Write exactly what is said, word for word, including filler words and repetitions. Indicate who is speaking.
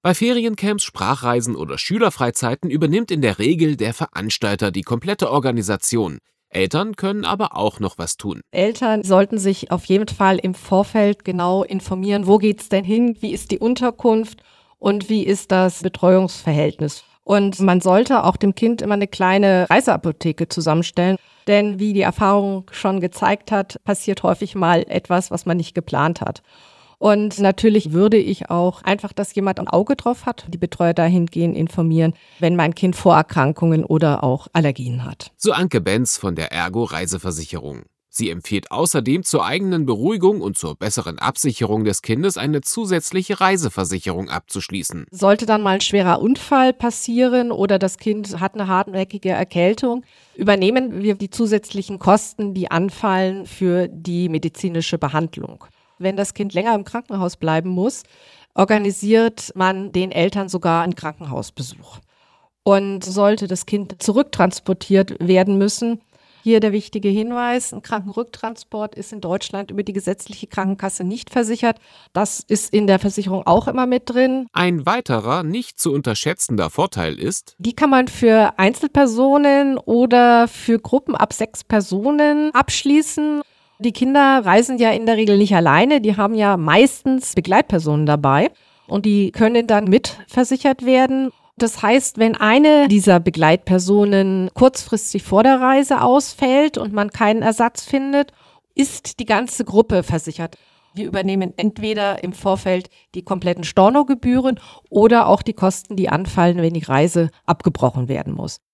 Speaker 1: Bei Feriencamps, Sprachreisen oder Schülerfreizeiten übernimmt in der Regel der Veranstalter die komplette Organisation. Eltern können aber auch noch was tun.
Speaker 2: Eltern sollten sich auf jeden Fall im Vorfeld genau informieren, wo geht's denn hin, wie ist die Unterkunft und wie ist das Betreuungsverhältnis. Und man sollte auch dem Kind immer eine kleine Reiseapotheke zusammenstellen, denn wie die Erfahrung schon gezeigt hat, passiert häufig mal etwas, was man nicht geplant hat. Und natürlich würde ich auch einfach, dass jemand ein Auge drauf hat, die Betreuer dahingehend informieren, wenn mein Kind Vorerkrankungen oder auch Allergien hat.
Speaker 1: So Anke Benz von der Ergo Reiseversicherung. Sie empfiehlt außerdem zur eigenen Beruhigung und zur besseren Absicherung des Kindes eine zusätzliche Reiseversicherung abzuschließen.
Speaker 2: Sollte dann mal ein schwerer Unfall passieren oder das Kind hat eine hartnäckige Erkältung, übernehmen wir die zusätzlichen Kosten, die anfallen für die medizinische Behandlung. Wenn das Kind länger im Krankenhaus bleiben muss, organisiert man den Eltern sogar einen Krankenhausbesuch. Und sollte das Kind zurücktransportiert werden müssen, hier der wichtige Hinweis, ein Krankenrücktransport ist in Deutschland über die gesetzliche Krankenkasse nicht versichert. Das ist in der Versicherung auch immer mit drin.
Speaker 1: Ein weiterer, nicht zu unterschätzender Vorteil ist,
Speaker 2: Die kann man für Einzelpersonen oder für Gruppen ab sechs Personen abschließen. Die Kinder reisen ja in der Regel nicht alleine, die haben ja meistens Begleitpersonen dabei und die können dann mitversichert werden. Das heißt, wenn eine dieser Begleitpersonen kurzfristig vor der Reise ausfällt und man keinen Ersatz findet, ist die ganze Gruppe versichert. Wir übernehmen entweder im Vorfeld die kompletten Stornogebühren oder auch die Kosten, die anfallen, wenn die Reise abgebrochen werden muss.